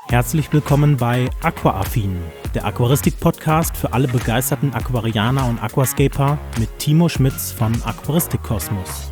Herzlich willkommen bei Aquaaffin, der Aquaristik-Podcast für alle begeisterten Aquarianer und Aquascaper mit Timo Schmitz von Aquaristik Kosmos.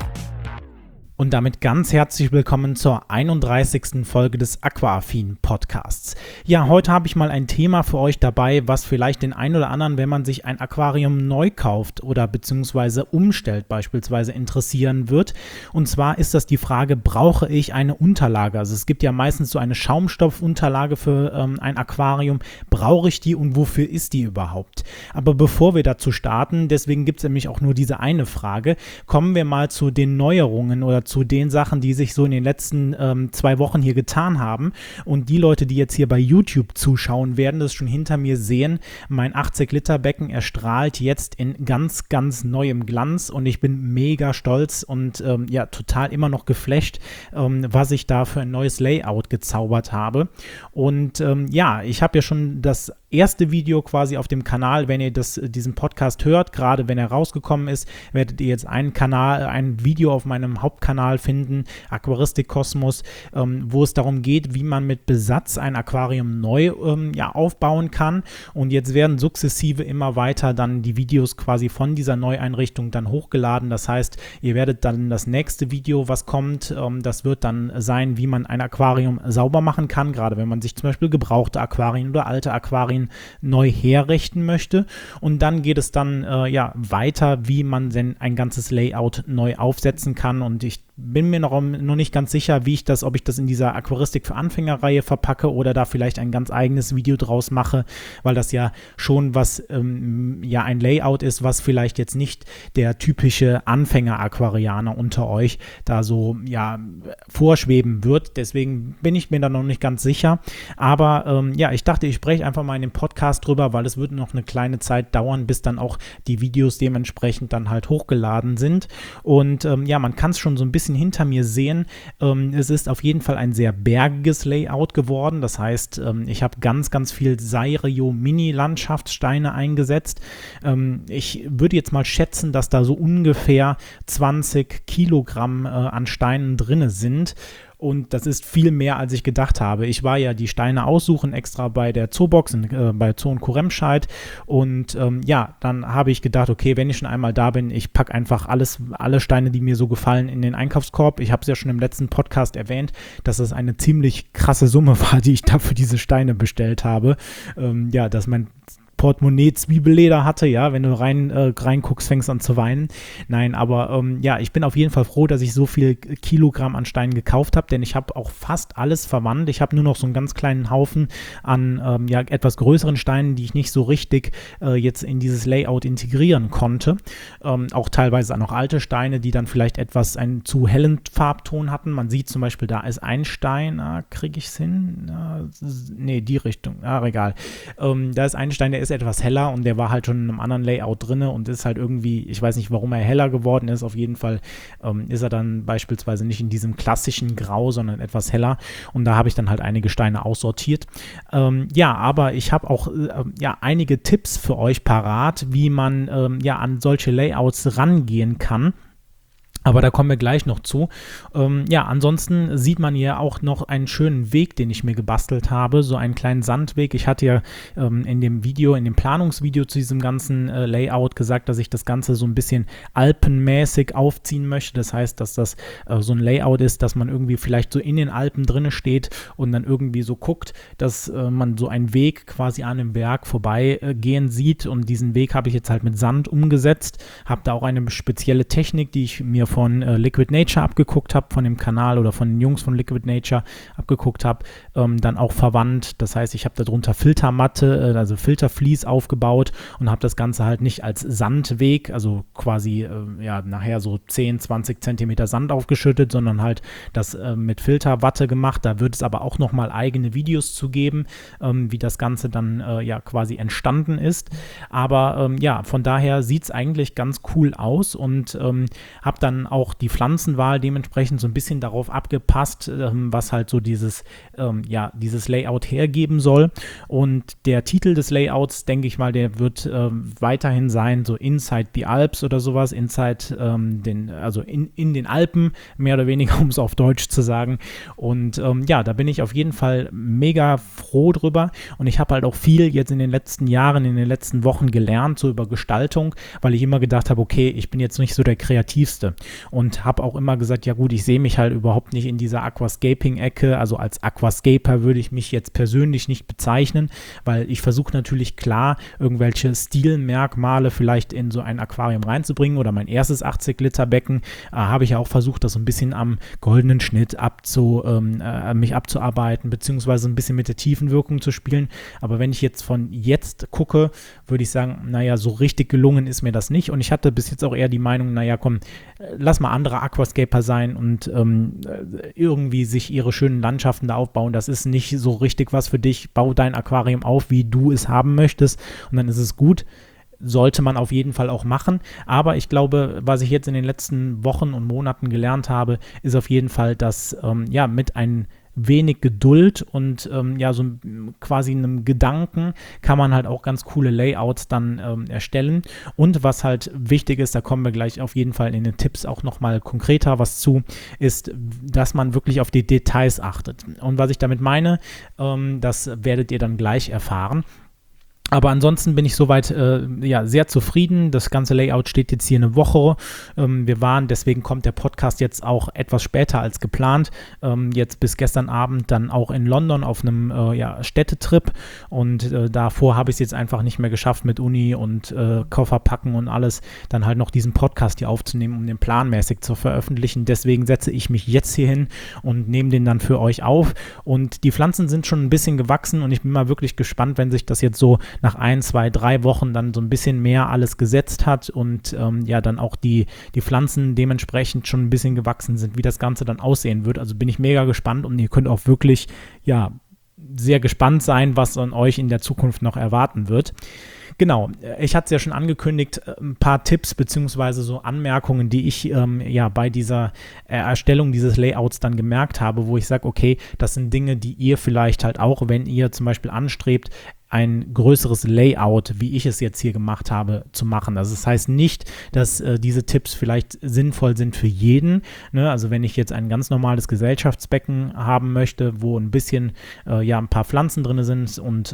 Und damit ganz herzlich willkommen zur 31. Folge des Aquaaffin Podcasts. Ja, heute habe ich mal ein Thema für euch dabei, was vielleicht den einen oder anderen, wenn man sich ein Aquarium neu kauft oder beziehungsweise umstellt beispielsweise, interessieren wird. Und zwar ist das die Frage, brauche ich eine Unterlage? Also es gibt ja meistens so eine Schaumstoffunterlage für ein Aquarium. Brauche ich die und wofür ist die überhaupt? Aber bevor wir dazu starten, deswegen gibt es nämlich auch nur diese eine Frage, kommen wir mal zu den Neuerungen oder zu den Sachen, die sich so in den letzten 2 Wochen hier getan haben. Und die Leute, die jetzt hier bei YouTube zuschauen, werden das schon hinter mir sehen. Mein 80-Liter-Becken erstrahlt jetzt in ganz, ganz neuem Glanz und ich bin mega stolz und total immer noch geflasht, was ich da für ein neues Layout gezaubert habe. Und ich habe ja schon das erste Video quasi auf dem Kanal, wenn ihr diesen Podcast hört, gerade wenn er rausgekommen ist, werdet ihr jetzt ein Video auf meinem Hauptkanal finden, Aquaristik Kosmos, wo es darum geht, wie man mit Besatz ein Aquarium neu aufbauen kann. Und jetzt werden sukzessive immer weiter dann die Videos quasi von dieser Neueinrichtung dann hochgeladen. Das heißt, ihr werdet dann das nächste Video, was kommt, das wird dann sein, wie man ein Aquarium sauber machen kann, gerade wenn man sich zum Beispiel gebrauchte Aquarien oder alte Aquarien neu herrichten möchte. Und dann geht es dann weiter, wie man denn ein ganzes Layout neu aufsetzen kann. Und ich bin mir noch nicht ganz sicher, ob ich das in dieser Aquaristik für Anfänger-Reihe verpacke oder da vielleicht ein ganz eigenes Video draus mache, weil das ja schon ein Layout ist, was vielleicht jetzt nicht der typische Anfänger-Aquarianer unter euch da so vorschweben wird. Deswegen bin ich mir da noch nicht ganz sicher. Aber ich dachte, ich spreche einfach mal in dem Podcast drüber, weil es wird noch eine kleine Zeit dauern, bis dann auch die Videos dementsprechend dann halt hochgeladen sind. Und man kann es schon so ein bisschen hinter mir sehen. Es ist auf jeden Fall ein sehr bergiges Layout geworden. Das heißt, ich habe ganz, ganz viel Sairio Mini-Landschaftssteine eingesetzt. Ich würde jetzt mal schätzen, dass da so ungefähr 20 Kilogramm an Steinen drin sind. Und das ist viel mehr, als ich gedacht habe. Ich war ja die Steine aussuchen, extra bei der Zoobox, bei Zoo und Kurremscheid. Und dann habe ich gedacht, okay, wenn ich schon einmal da bin, ich packe einfach alle Steine, die mir so gefallen, in den Einkaufskorb. Ich habe es ja schon im letzten Podcast erwähnt, dass es eine ziemlich krasse Summe war, die ich da für diese Steine bestellt habe. Dass mein Portemonnaie Zwiebelleder hatte, wenn du reinguckst, fängst an zu weinen. Nein, aber ich bin auf jeden Fall froh, dass ich so viel Kilogramm an Steinen gekauft habe, denn ich habe auch fast alles verwandt. Ich habe nur noch so einen ganz kleinen Haufen an etwas größeren Steinen, die ich nicht so richtig jetzt in dieses Layout integrieren konnte. Auch teilweise auch noch alte Steine, die dann vielleicht einen zu hellen Farbton hatten. Man sieht zum Beispiel, da ist ein Stein, kriege ich es hin? Die Richtung, egal. Da ist ein Stein, der ist etwas heller und der war halt schon in einem anderen Layout drin und ist halt irgendwie, ich weiß nicht, warum er heller geworden ist, auf jeden Fall ist er dann beispielsweise nicht in diesem klassischen Grau, sondern etwas heller und da habe ich dann halt einige Steine aussortiert. Aber ich habe auch einige Tipps für euch parat, wie man an solche Layouts rangehen kann. Aber da kommen wir gleich noch zu. Ansonsten sieht man hier auch noch einen schönen Weg, den ich mir gebastelt habe, so einen kleinen Sandweg. Ich hatte ja in dem Planungsvideo zu diesem ganzen Layout gesagt, dass ich das Ganze so ein bisschen alpenmäßig aufziehen möchte. Das heißt, dass das so ein Layout ist, dass man irgendwie vielleicht so in den Alpen drinne steht und dann irgendwie so guckt, dass man so einen Weg quasi an dem Berg vorbeigehen sieht. Und diesen Weg habe ich jetzt halt mit Sand umgesetzt. Habe da auch eine spezielle Technik, die ich mir von Liquid Nature abgeguckt habe, von dem Kanal oder von den Jungs von Liquid Nature abgeguckt habe, dann auch verwandt. Das heißt, ich habe darunter Filtermatte, also Filtervlies aufgebaut und habe das Ganze halt nicht als Sandweg, also quasi nachher so 10, 20 Zentimeter Sand aufgeschüttet, sondern halt das mit Filterwatte gemacht. Da wird es aber auch nochmal eigene Videos zu geben, wie das Ganze dann quasi entstanden ist. Aber von daher sieht es eigentlich ganz cool aus und habe dann dann auch die Pflanzenwahl dementsprechend so ein bisschen darauf abgepasst, was halt so dieses Layout hergeben soll. Und der Titel des Layouts, denke ich mal, der wird weiterhin sein, so Inside the Alps oder sowas, in den Alpen, mehr oder weniger, um es auf Deutsch zu sagen. Und da bin ich auf jeden Fall mega froh drüber. Und ich habe halt auch viel jetzt in den letzten Jahren, in den letzten Wochen gelernt, so über Gestaltung, weil ich immer gedacht habe, okay, ich bin jetzt nicht so der Kreativste und habe auch immer gesagt, ja gut, ich sehe mich halt überhaupt nicht in dieser Aquascaping-Ecke, also als Aquascaper würde ich mich jetzt persönlich nicht bezeichnen, weil ich versuche natürlich klar, irgendwelche Stilmerkmale vielleicht in so ein Aquarium reinzubringen oder mein erstes 80-Liter-Becken habe ich ja auch versucht, das so ein bisschen am goldenen Schnitt mich abzuarbeiten, beziehungsweise ein bisschen mit der Tiefenwirkung zu spielen, aber wenn ich jetzt von jetzt gucke, würde ich sagen, naja, so richtig gelungen ist mir das nicht und ich hatte bis jetzt auch eher die Meinung, naja, komm, lass mal andere Aquascaper sein und irgendwie sich ihre schönen Landschaften da aufbauen, das ist nicht so richtig was für dich, bau dein Aquarium auf, wie du es haben möchtest und dann ist es gut. Sollte man auf jeden Fall auch machen, aber ich glaube, was ich jetzt in den letzten Wochen und Monaten gelernt habe, ist auf jeden Fall, dass mit ein wenig Geduld und so quasi einem Gedanken kann man halt auch ganz coole Layouts dann erstellen und was halt wichtig ist, da kommen wir gleich auf jeden Fall in den Tipps auch nochmal konkreter was zu, ist, dass man wirklich auf die Details achtet und was ich damit meine, das werdet ihr dann gleich erfahren. Aber ansonsten bin ich soweit sehr zufrieden. Das ganze Layout steht jetzt hier eine Woche. Deswegen kommt der Podcast jetzt auch etwas später als geplant. Jetzt bis gestern Abend dann auch in London auf einem Städtetrip und davor habe ich es jetzt einfach nicht mehr geschafft mit Uni und Koffer packen und alles, dann halt noch diesen Podcast hier aufzunehmen, um den planmäßig zu veröffentlichen. Deswegen setze ich mich jetzt hier hin und nehme den dann für euch auf und die Pflanzen sind schon ein bisschen gewachsen und ich bin mal wirklich gespannt, wenn sich das jetzt so nach 1, 2, 3 Wochen dann so ein bisschen mehr alles gesetzt hat und dann auch die Pflanzen dementsprechend schon ein bisschen gewachsen sind, wie das Ganze dann aussehen wird. Also bin ich mega gespannt und ihr könnt auch wirklich, sehr gespannt sein, was an euch in der Zukunft noch erwarten wird. Genau, ich hatte es ja schon angekündigt, ein paar Tipps beziehungsweise so Anmerkungen, die ich bei dieser Erstellung dieses Layouts dann gemerkt habe, wo ich sage, okay, das sind Dinge, die ihr vielleicht halt auch, wenn ihr zum Beispiel anstrebt, ein größeres Layout, wie ich es jetzt hier gemacht habe, zu machen. Also das heißt nicht, dass diese Tipps vielleicht sinnvoll sind für jeden. Ne? Also wenn ich jetzt ein ganz normales Gesellschaftsbecken haben möchte, wo ein bisschen ein paar Pflanzen drin sind und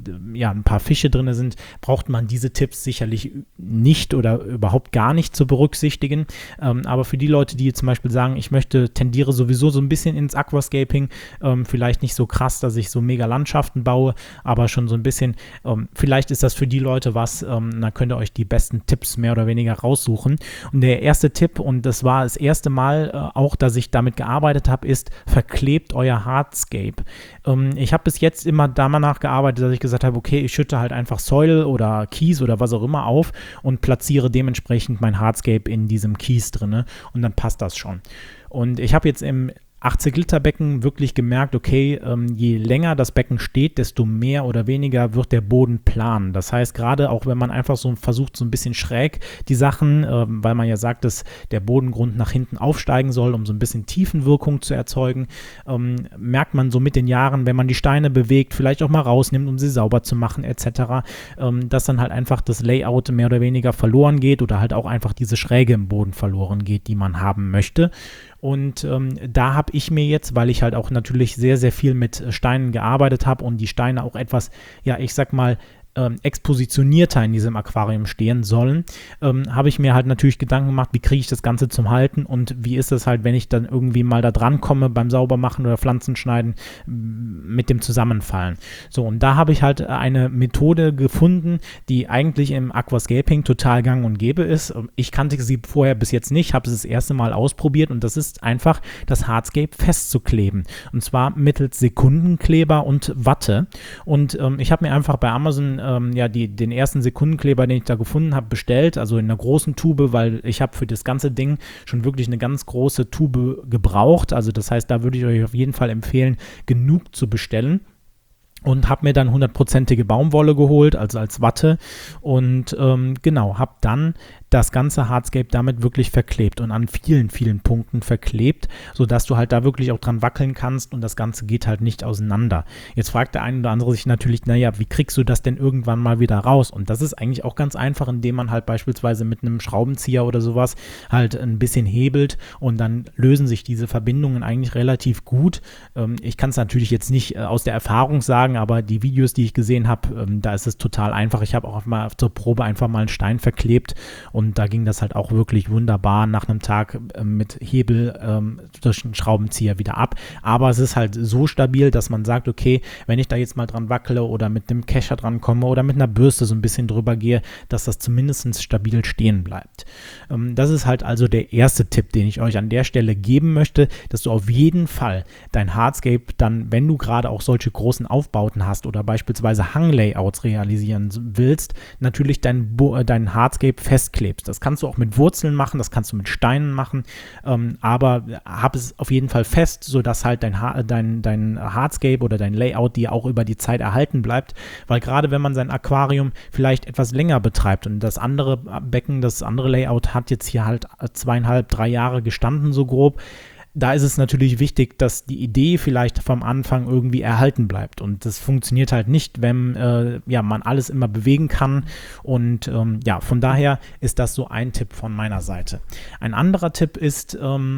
ein paar Fische drin sind, braucht man diese Tipps sicherlich nicht oder überhaupt gar nicht zu berücksichtigen. Aber für die Leute, die zum Beispiel sagen, ich tendiere sowieso so ein bisschen ins Aquascaping, vielleicht nicht so krass, dass ich so mega Landschaften baue, aber schon so ein bisschen, vielleicht ist das für die Leute was, da könnt ihr euch die besten Tipps mehr oder weniger raussuchen. Und der erste Tipp, und das war das erste Mal auch, dass ich damit gearbeitet habe, ist, verklebt euer Hardscape. Ich habe bis jetzt immer danach gearbeitet, dass ich gesagt habe, okay, ich schütte halt einfach Soil oder Kies oder was auch immer auf und platziere dementsprechend mein Hardscape in diesem Kies drin und dann passt das schon. Und ich habe jetzt im 80-Liter-Becken wirklich gemerkt, okay, je länger das Becken steht, desto mehr oder weniger wird der Boden plan. Das heißt, gerade auch wenn man einfach so versucht, so ein bisschen schräg die Sachen, weil man ja sagt, dass der Bodengrund nach hinten aufsteigen soll, um so ein bisschen Tiefenwirkung zu erzeugen, merkt man so mit den Jahren, wenn man die Steine bewegt, vielleicht auch mal rausnimmt, um sie sauber zu machen etc., dass dann halt einfach das Layout mehr oder weniger verloren geht oder halt auch einfach diese Schräge im Boden verloren geht, die man haben möchte. Und da habe ich mir jetzt, weil ich halt auch natürlich sehr, sehr viel mit Steinen gearbeitet habe und die Steine auch etwas, ich sag mal, expositionierter in diesem Aquarium stehen sollen, habe ich mir halt natürlich Gedanken gemacht, wie kriege ich das Ganze zum Halten und wie ist es halt, wenn ich dann irgendwie mal da dran komme beim Saubermachen oder Pflanzenschneiden mit dem Zusammenfallen. So, und da habe ich halt eine Methode gefunden, die eigentlich im Aquascaping total gang und gäbe ist. Ich kannte sie vorher bis jetzt nicht, habe es das erste Mal ausprobiert und das ist einfach, das Hardscape festzukleben. Und zwar mittels Sekundenkleber und Watte. Und ich habe mir einfach bei Amazon den ersten Sekundenkleber, den ich da gefunden habe, bestellt, also in einer großen Tube, weil ich habe für das ganze Ding schon wirklich eine ganz große Tube gebraucht. Also das heißt, da würde ich euch auf jeden Fall empfehlen, genug zu bestellen. und habe mir dann 100%ige Baumwolle geholt, also als Watte und genau, habe dann das ganze Hardscape damit wirklich verklebt und an vielen, vielen Punkten verklebt, sodass du halt da wirklich auch dran wackeln kannst und das Ganze geht halt nicht auseinander. Jetzt fragt der eine oder andere sich natürlich, naja, wie kriegst du das denn irgendwann mal wieder raus? Und das ist eigentlich auch ganz einfach, indem man halt beispielsweise mit einem Schraubenzieher oder sowas halt ein bisschen hebelt und dann lösen sich diese Verbindungen eigentlich relativ gut. Ich kann es natürlich jetzt nicht aus der Erfahrung sagen, aber die Videos, die ich gesehen habe, da ist es total einfach. Ich habe auch mal zur Probe einfach mal einen Stein verklebt und da ging das halt auch wirklich wunderbar nach einem Tag mit Hebel durch den Schraubenzieher wieder ab. Aber es ist halt so stabil, dass man sagt, okay, wenn ich da jetzt mal dran wackele oder mit einem Kescher dran komme oder mit einer Bürste so ein bisschen drüber gehe, dass das zumindest stabil stehen bleibt. Das ist halt also der erste Tipp, den ich euch an der Stelle geben möchte, dass du auf jeden Fall dein Hardscape dann, wenn du gerade auch solche großen Aufbauten hast oder beispielsweise Hanglayouts realisieren willst, natürlich dein Hardscape festklebst. Das kannst du auch mit Wurzeln machen, das kannst du mit Steinen machen, aber hab es auf jeden Fall fest, sodass halt dein Hardscape oder dein Layout dir auch über die Zeit erhalten bleibt, weil gerade wenn man sein Aquarium vielleicht etwas länger betreibt und das andere Becken, das andere Layout hat jetzt hier halt 2,5, 3 Jahre gestanden so grob, da ist es natürlich wichtig, dass die Idee vielleicht vom Anfang irgendwie erhalten bleibt. Und das funktioniert halt nicht, wenn man alles immer bewegen kann. Und von daher ist das so ein Tipp von meiner Seite. Ein anderer Tipp ist,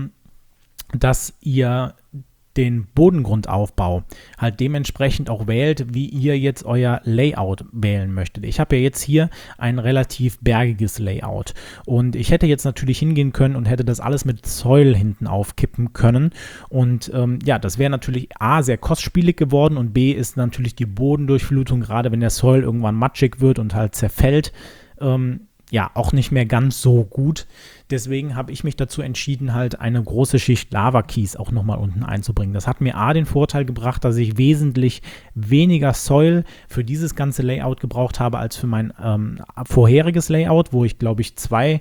dass ihr den Bodengrundaufbau halt dementsprechend auch wählt, wie ihr jetzt euer Layout wählen möchtet. Ich habe ja jetzt hier ein relativ bergiges Layout und ich hätte jetzt natürlich hingehen können und hätte das alles mit Soil hinten aufkippen können und das wäre natürlich A, sehr kostspielig geworden und B, ist natürlich die Bodendurchflutung, gerade wenn der Soil irgendwann matschig wird und halt zerfällt, auch nicht mehr ganz so gut. Deswegen habe ich mich dazu entschieden, halt eine große Schicht Lava-Kies auch nochmal unten einzubringen. Das hat mir A den Vorteil gebracht, dass ich wesentlich weniger Soil für dieses ganze Layout gebraucht habe, als für mein vorheriges Layout, wo ich glaube ich 2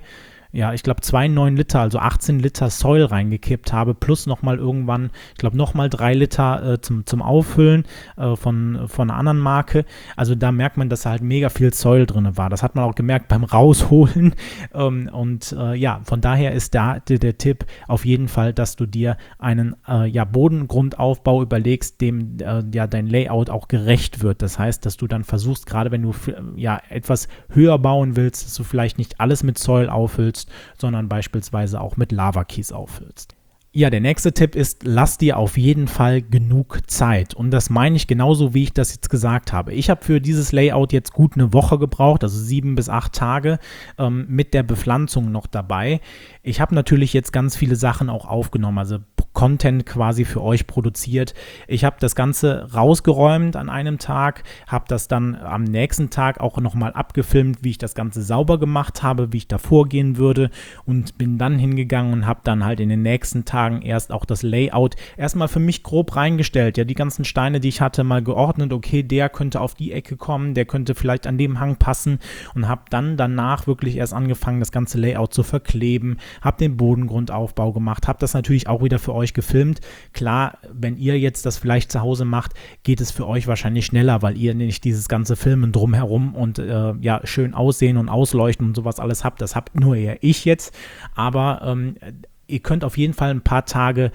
9 Liter, also 18 Liter Soil reingekippt habe, plus nochmal irgendwann, ich glaube nochmal 3 Liter zum Auffüllen von einer anderen Marke. Also da merkt man, dass halt mega viel Soil drin war. Das hat man auch gemerkt beim Rausholen. Von daher ist da der Tipp auf jeden Fall, dass du dir einen Bodengrundaufbau überlegst, dem dein Layout auch gerecht wird. Das heißt, dass du dann versuchst, gerade wenn du etwas höher bauen willst, dass du vielleicht nicht alles mit Soil auffüllst, sondern beispielsweise auch mit Lava-Kies auffüllst. Ja, der nächste Tipp ist, lass dir auf jeden Fall genug Zeit. Und das meine ich genauso, wie ich das jetzt gesagt habe. Ich habe für dieses Layout jetzt gut eine Woche gebraucht, also 7 bis 8 Tage mit der Bepflanzung noch dabei. Ich habe natürlich jetzt ganz viele Sachen auch aufgenommen, also Content quasi für euch produziert. Ich habe das Ganze rausgeräumt an einem Tag, habe das dann am nächsten Tag auch nochmal abgefilmt, wie ich das Ganze sauber gemacht habe, wie ich da vorgehen würde und bin dann hingegangen und habe dann halt in den nächsten Tagen erst auch das Layout erstmal für mich grob reingestellt. Ja, die ganzen Steine, die ich hatte, mal geordnet, okay, der könnte auf die Ecke kommen, der könnte vielleicht an dem Hang passen und habe dann danach wirklich erst angefangen, das ganze Layout zu verkleben, habe den Bodengrundaufbau gemacht, habe das natürlich auch wieder für euch gefilmt. Klar, wenn ihr jetzt das vielleicht zu Hause macht, geht es für euch wahrscheinlich schneller, weil ihr nicht dieses ganze Filmen drumherum und schön aussehen und ausleuchten und sowas alles habt. Das habt nur eher ich jetzt, aber ihr könnt auf jeden Fall ein paar Tage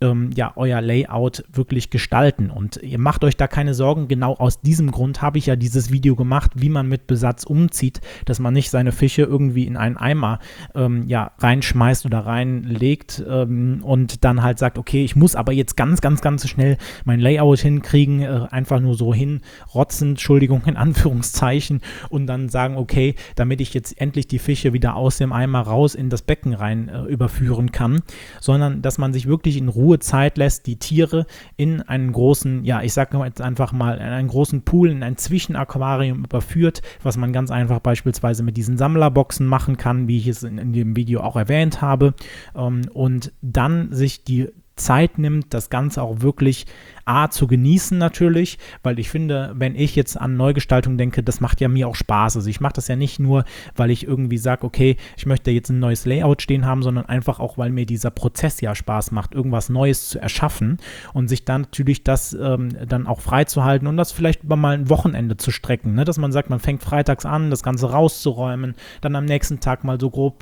euer Layout wirklich gestalten und ihr macht euch da keine Sorgen. Genau aus diesem Grund habe ich ja dieses Video gemacht, wie man mit Besatz umzieht, dass man nicht seine Fische irgendwie in einen Eimer reinschmeißt oder reinlegt und dann halt sagt, okay, ich muss aber jetzt ganz, ganz, ganz schnell mein Layout hinkriegen, einfach nur so hinrotzen, Entschuldigung, in Anführungszeichen, und dann sagen, okay, damit ich jetzt endlich die Fische wieder aus dem Eimer raus in das Becken rein überführen kann, sondern dass man sich wirklich in Ruhe Zeit lässt, die Tiere in einen großen, ich sage jetzt einfach mal, in einen großen Pool, in ein Zwischenaquarium überführt, was man ganz einfach beispielsweise mit diesen Sammlerboxen machen kann, wie ich es in dem Video auch erwähnt habe, und dann sich die Zeit nimmt, das Ganze auch wirklich zu genießen natürlich, weil ich finde, wenn ich jetzt an Neugestaltung denke, das macht ja mir auch Spaß. Also ich mache das ja nicht nur, weil ich irgendwie sage, okay, ich möchte jetzt ein neues Layout stehen haben, sondern einfach auch, weil mir dieser Prozess ja Spaß macht, irgendwas Neues zu erschaffen und sich dann natürlich das dann auch freizuhalten und das vielleicht über mal ein Wochenende zu strecken, ne? Dass man sagt, man fängt freitags an, das Ganze rauszuräumen, dann am nächsten Tag mal so grob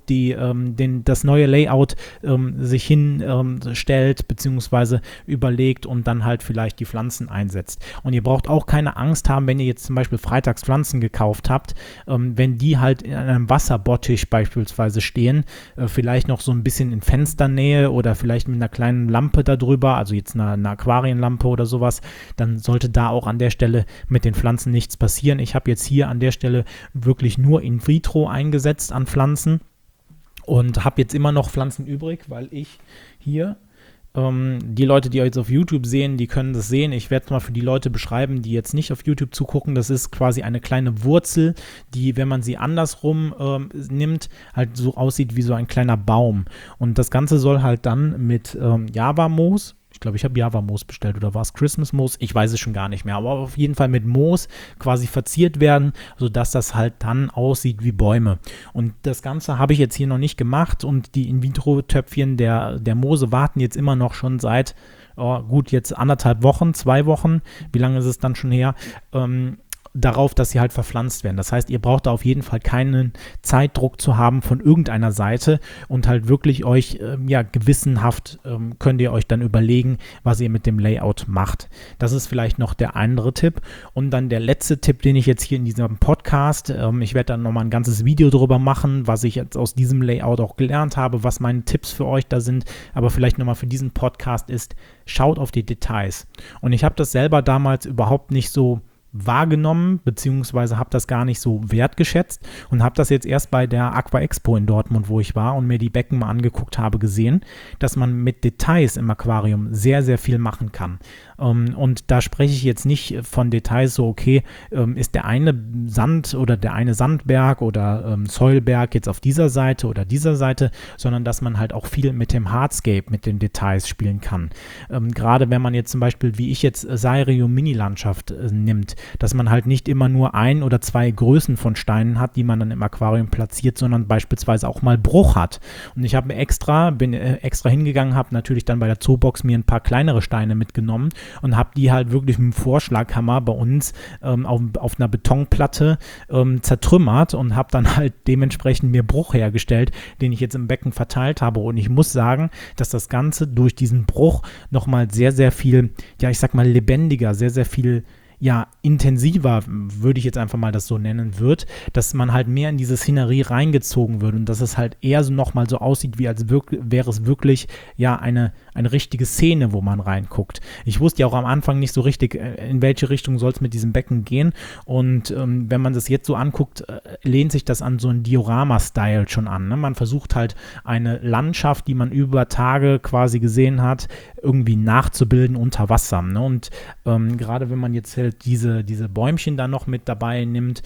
das neue Layout sich hinstellt, beziehungsweise überlegt und dann halt vielleicht die Pflanzen einsetzt. Und ihr braucht auch keine Angst haben, wenn ihr jetzt zum Beispiel freitags Pflanzen gekauft habt, wenn die halt in einem Wasserbottich beispielsweise stehen, vielleicht noch so ein bisschen in Fensternähe oder vielleicht mit einer kleinen Lampe darüber, also jetzt eine Aquarienlampe oder sowas, dann sollte da auch an der Stelle mit den Pflanzen nichts passieren. Ich habe jetzt hier an der Stelle wirklich nur in vitro eingesetzt an Pflanzen und habe jetzt immer noch Pflanzen übrig, weil ich hier die Leute, die jetzt auf YouTube sehen, die können das sehen. Ich werde es mal für die Leute beschreiben, die jetzt nicht auf YouTube zugucken. Das ist quasi eine kleine Wurzel, die, wenn man sie andersrum nimmt, halt so aussieht wie so ein kleiner Baum. Und das Ganze soll halt dann mit Java-Moos, ich glaube, ich habe Java-Moos bestellt oder war es Christmas-Moos? Ich weiß es schon gar nicht mehr, aber auf jeden Fall mit Moos quasi verziert werden, sodass das halt dann aussieht wie Bäume. Und das Ganze habe ich jetzt hier noch nicht gemacht und die In-vitro-Töpfchen der Moose warten jetzt immer noch schon seit, gut, jetzt 1,5 Wochen, 2 Wochen, wie lange ist es dann schon her, darauf, dass sie halt verpflanzt werden. Das heißt, ihr braucht da auf jeden Fall keinen Zeitdruck zu haben von irgendeiner Seite und halt wirklich euch, gewissenhaft könnt ihr euch dann überlegen, was ihr mit dem Layout macht. Das ist vielleicht noch der andere Tipp. Und dann der letzte Tipp, den ich jetzt hier in diesem Podcast, ich werde dann nochmal ein ganzes Video drüber machen, was ich jetzt aus diesem Layout auch gelernt habe, was meine Tipps für euch da sind, aber vielleicht nochmal für diesen Podcast ist, schaut auf die Details. Und ich habe das selber damals überhaupt nicht so wahrgenommen, beziehungsweise habe das gar nicht so wertgeschätzt und habe das jetzt erst bei der Aqua Expo in Dortmund, wo ich war und mir die Becken mal angeguckt habe, gesehen, dass man mit Details im Aquarium sehr, sehr viel machen kann. Und da spreche ich jetzt nicht von Details so, okay, ist der eine Sand oder der eine Sandberg oder Säulberg jetzt auf dieser Seite oder dieser Seite, sondern dass man halt auch viel mit dem Hardscape, mit den Details spielen kann. Gerade wenn man jetzt zum Beispiel, wie ich jetzt Sairium Mini-Landschaft nimmt, dass man halt nicht immer nur 1 oder 2 Größen von Steinen hat, die man dann im Aquarium platziert, sondern beispielsweise auch mal Bruch hat. Und ich bin extra hingegangen, habe natürlich dann bei der Zoobox mir ein paar kleinere Steine mitgenommen und habe die halt wirklich mit dem Vorschlaghammer bei uns auf einer Betonplatte zertrümmert und habe dann halt dementsprechend mir Bruch hergestellt, den ich jetzt im Becken verteilt habe. Und ich muss sagen, dass das Ganze durch diesen Bruch nochmal sehr, sehr viel, ich sag mal lebendiger, sehr, sehr viel intensiver, würde ich jetzt einfach mal das so nennen, wird, dass man halt mehr in diese Szenerie reingezogen wird und dass es halt eher so nochmal so aussieht, wie als wäre es wirklich eine richtige Szene, wo man reinguckt. Ich wusste ja auch am Anfang nicht so richtig, in welche Richtung soll es mit diesem Becken gehen und wenn man das jetzt so anguckt, lehnt sich das an so einen Diorama-Style schon an. Ne? Man versucht halt eine Landschaft, die man über Tage quasi gesehen hat, irgendwie nachzubilden unter Wasser. Ne? Und gerade wenn man jetzt halt diese Bäumchen dann noch mit dabei nimmt,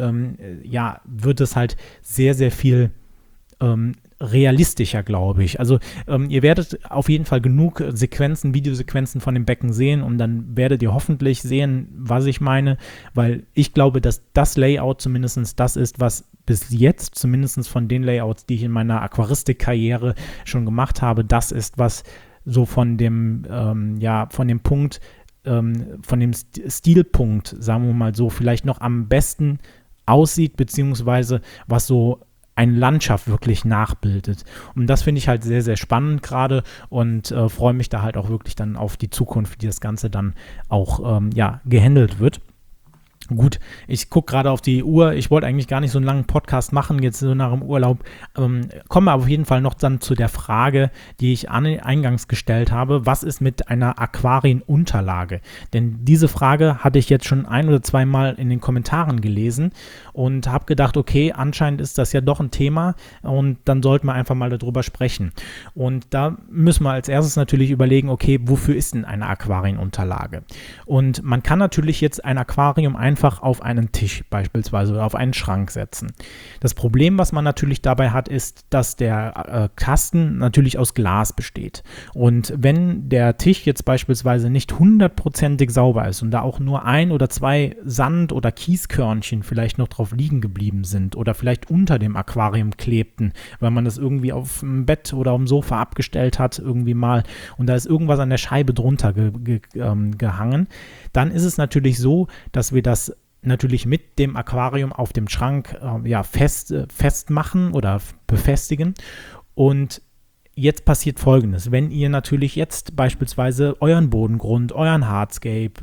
wird es halt sehr, sehr viel realistischer, glaube ich. Also ihr werdet auf jeden Fall genug Videosequenzen von dem Becken sehen und dann werdet ihr hoffentlich sehen, was ich meine, weil ich glaube, dass das Layout zumindest das ist, was bis jetzt, zumindest von den Layouts, die ich in meiner Aquaristik-Karriere schon gemacht habe, das ist, was so von dem Punkt, von dem Stilpunkt, sagen wir mal so, vielleicht noch am besten aussieht, beziehungsweise was so eine Landschaft wirklich nachbildet. Und das finde ich halt sehr, sehr spannend gerade und freue mich da halt auch wirklich dann auf die Zukunft, wie das Ganze dann auch gehandelt wird. Gut, ich gucke gerade auf die Uhr. Ich wollte eigentlich gar nicht so einen langen Podcast machen, jetzt so nach dem Urlaub. Komme aber auf jeden Fall noch dann zu der Frage, die ich eingangs gestellt habe. Was ist mit einer Aquarienunterlage? Denn diese Frage hatte ich jetzt schon 1 oder 2 Mal in den Kommentaren gelesen und habe gedacht, okay, anscheinend ist das ja doch ein Thema und dann sollten wir einfach mal darüber sprechen. Und da müssen wir als erstes natürlich überlegen, okay, wofür ist denn eine Aquarienunterlage? Und man kann natürlich jetzt ein Aquarium einfach einfach auf einen Tisch beispielsweise oder auf einen Schrank setzen. Das Problem, was man natürlich dabei hat, ist, dass der Kasten natürlich aus Glas besteht. Und wenn der Tisch jetzt beispielsweise nicht 100%ig sauber ist und da auch nur 1 oder 2 Sand- oder Kieskörnchen vielleicht noch drauf liegen geblieben sind oder vielleicht unter dem Aquarium klebten, weil man das irgendwie auf dem Bett oder auf dem Sofa abgestellt hat irgendwie mal und da ist irgendwas an der Scheibe drunter gehangen, dann ist es natürlich so, dass wir das natürlich mit dem Aquarium auf dem Schrank festmachen oder befestigen. Und jetzt passiert Folgendes: Wenn ihr natürlich jetzt beispielsweise euren Bodengrund, euer Hardscape,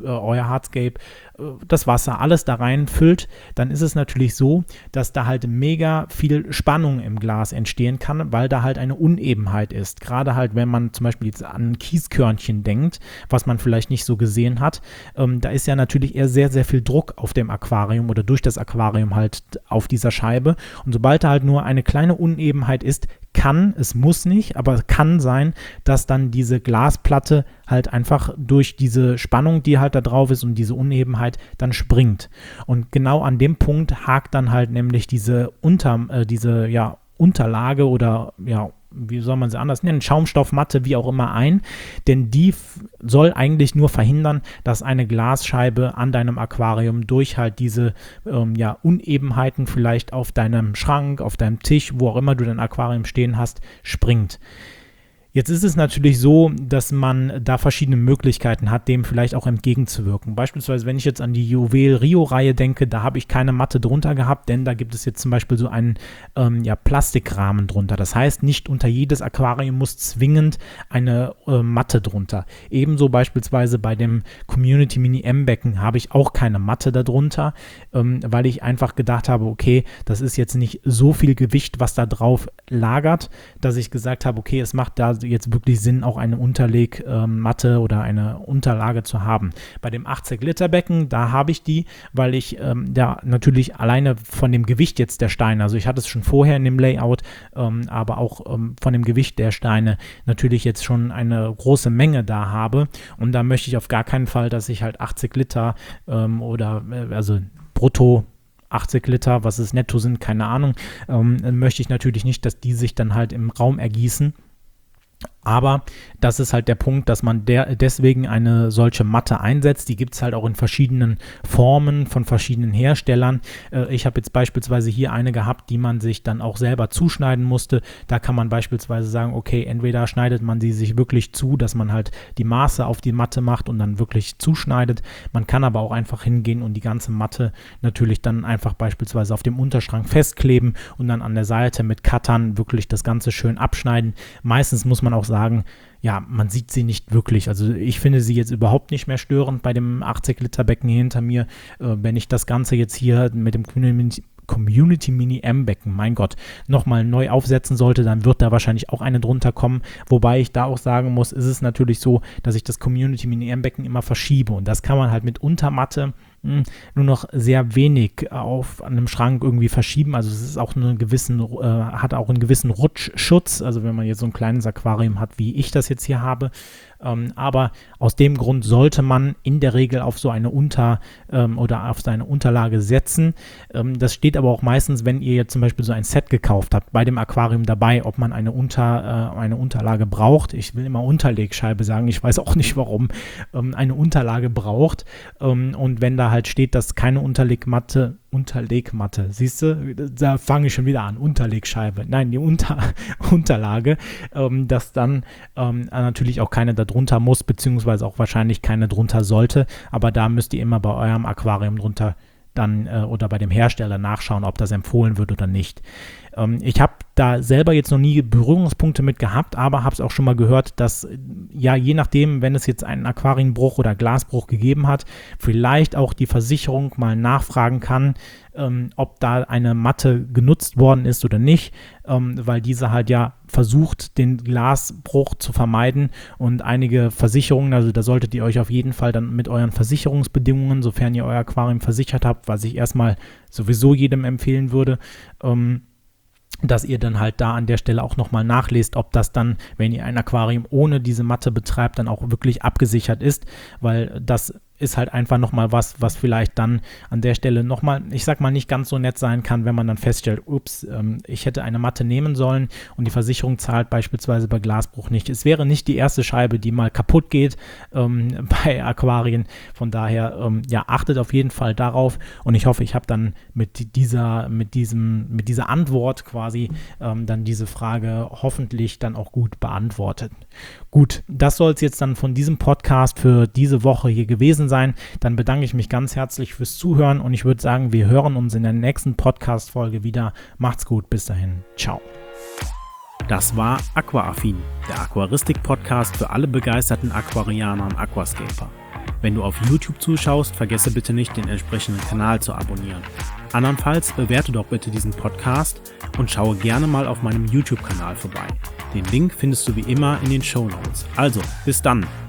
das Wasser, alles da reinfüllt, dann ist es natürlich so, dass da halt mega viel Spannung im Glas entstehen kann, weil da halt eine Unebenheit ist. Gerade halt, wenn man zum Beispiel jetzt an Kieskörnchen denkt, was man vielleicht nicht so gesehen hat, da ist ja natürlich eher sehr, sehr viel Druck auf dem Aquarium oder durch das Aquarium halt auf dieser Scheibe. Und sobald da halt nur eine kleine Unebenheit ist, es muss nicht, aber kann sein, dass dann diese Glasplatte halt einfach durch diese Spannung, die halt da drauf ist und diese Unebenheit dann springt. Und genau an dem Punkt hakt dann halt nämlich diese Unterlage oder wie soll man sie anders nennen, Schaumstoffmatte, wie auch immer ein, denn die soll eigentlich nur verhindern, dass eine Glasscheibe an deinem Aquarium durch halt diese Unebenheiten vielleicht auf deinem Schrank, auf deinem Tisch, wo auch immer du dein Aquarium stehen hast, springt. Jetzt ist es natürlich so, dass man da verschiedene Möglichkeiten hat, dem vielleicht auch entgegenzuwirken. Beispielsweise, wenn ich jetzt an die Juwel Rio-Reihe denke, da habe ich keine Matte drunter gehabt, denn da gibt es jetzt zum Beispiel so einen Plastikrahmen drunter. Das heißt, nicht unter jedes Aquarium muss zwingend eine Matte drunter. Ebenso beispielsweise bei dem Community Mini M-Becken habe ich auch keine Matte darunter, weil ich einfach gedacht habe, okay, das ist jetzt nicht so viel Gewicht, was da drauf lagert, dass ich gesagt habe, okay, es macht da jetzt wirklich Sinn, auch eine Unterlegmatte oder eine Unterlage zu haben. Bei dem 80-Liter-Becken, da habe ich die, weil ich natürlich alleine von dem Gewicht jetzt der Steine, also ich hatte es schon vorher in dem Layout, aber auch von dem Gewicht der Steine natürlich jetzt schon eine große Menge da habe und da möchte ich auf gar keinen Fall, dass ich halt 80 Liter also brutto 80 Liter, was es netto sind, keine Ahnung, möchte ich natürlich nicht, dass die sich dann halt im Raum ergießen. Aber das ist halt der Punkt, dass man deswegen eine solche Matte einsetzt. Die gibt es halt auch in verschiedenen Formen von verschiedenen Herstellern. Ich habe jetzt beispielsweise hier eine gehabt, die man sich dann auch selber zuschneiden musste. Da kann man beispielsweise sagen, okay, entweder schneidet man sie sich wirklich zu, dass man halt die Maße auf die Matte macht und dann wirklich zuschneidet. Man kann aber auch einfach hingehen und die ganze Matte natürlich dann einfach beispielsweise auf dem Unterschrank festkleben und dann an der Seite mit Cuttern wirklich das Ganze schön abschneiden. Meistens muss man auch sagen, ja, man sieht sie nicht wirklich. Also ich finde sie jetzt überhaupt nicht mehr störend bei dem 80-Liter-Becken hier hinter mir. Wenn ich das Ganze jetzt hier mit dem Community Mini M-Becken, mein Gott, nochmal neu aufsetzen sollte, dann wird da wahrscheinlich auch eine drunter kommen. Wobei ich da auch sagen muss, ist es natürlich so, dass ich das Community Mini M-Becken immer verschiebe. Und das kann man halt mit Untermatte nur noch sehr wenig auf einem Schrank irgendwie verschieben. Also es ist auch hat auch einen gewissen Rutschschutz. Also wenn man jetzt so ein kleines Aquarium hat, wie ich das jetzt hier habe. Aber aus dem Grund sollte man in der Regel auf so eine oder auf seine Unterlage setzen. Das steht aber auch meistens, wenn ihr jetzt zum Beispiel so ein Set gekauft habt, bei dem Aquarium dabei, ob man eine Unterlage braucht. Ich will immer Unterlegscheibe sagen, ich weiß auch nicht warum, eine Unterlage braucht. Und wenn da halt steht, dass keine Unterlegmatte, siehst du, da fange ich schon wieder an, Unterlegscheibe, nein, die Unterlage, dass dann natürlich auch keine darunter muss, beziehungsweise auch wahrscheinlich keine drunter sollte, aber da müsst ihr immer bei eurem Aquarium drunter dann oder bei dem Hersteller nachschauen, ob das empfohlen wird oder nicht. Ich habe da selber jetzt noch nie Berührungspunkte mit gehabt, aber habe es auch schon mal gehört, dass ja je nachdem, wenn es jetzt einen Aquarienbruch oder Glasbruch gegeben hat, vielleicht auch die Versicherung mal nachfragen kann, ob da eine Matte genutzt worden ist oder nicht, weil diese halt ja versucht, den Glasbruch zu vermeiden und einige Versicherungen, also da solltet ihr euch auf jeden Fall dann mit euren Versicherungsbedingungen, sofern ihr euer Aquarium versichert habt, was ich erstmal sowieso jedem empfehlen würde, dass ihr dann halt da an der Stelle auch nochmal nachlest, ob das dann, wenn ihr ein Aquarium ohne diese Matte betreibt, dann auch wirklich abgesichert ist, weil das ist halt einfach nochmal was vielleicht dann an der Stelle nochmal, ich sag mal, nicht ganz so nett sein kann, wenn man dann feststellt, ups, ich hätte eine Matte nehmen sollen und die Versicherung zahlt beispielsweise bei Glasbruch nicht. Es wäre nicht die erste Scheibe, die mal kaputt geht bei Aquarien. Von daher, achtet auf jeden Fall darauf und ich hoffe, ich habe dann mit dieser Antwort quasi dann diese Frage hoffentlich dann auch gut beantwortet. Gut, das soll es jetzt dann von diesem Podcast für diese Woche hier gewesen sein. Dann bedanke ich mich ganz herzlich fürs Zuhören und ich würde sagen, wir hören uns in der nächsten Podcast-Folge wieder. Macht's gut, bis dahin. Ciao. Das war Aquaaffin, der Aquaristik-Podcast für alle begeisterten Aquarianer und Aquascaper. Wenn du auf YouTube zuschaust, vergesse bitte nicht, den entsprechenden Kanal zu abonnieren. Andernfalls bewerte doch bitte diesen Podcast und schaue gerne mal auf meinem YouTube-Kanal vorbei. Den Link findest du wie immer in den Shownotes. Also, bis dann!